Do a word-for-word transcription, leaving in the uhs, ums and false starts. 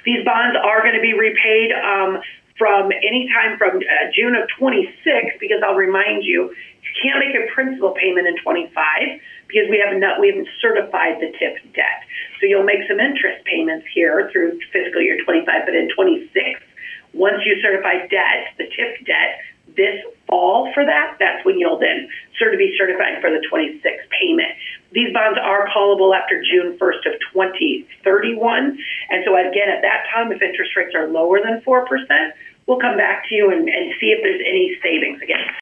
These bonds are going to be repaid um, from any time from uh, June of twenty-six, because I'll remind you, you can't make a principal payment in twenty-five because we haven't we haven't certified the T I F debt. So you'll make some interest payments here through fiscal year twenty-five, but in twenty-six, once you certify debt, the T I F debt, this fall for that, that's when you'll then sort of be certifying for the twenty-six payment. These bonds are callable after June first of twenty thirty-one. And so again, at that time, if interest rates are lower than four percent, we'll come back to you and, and see if there's any savings. Again,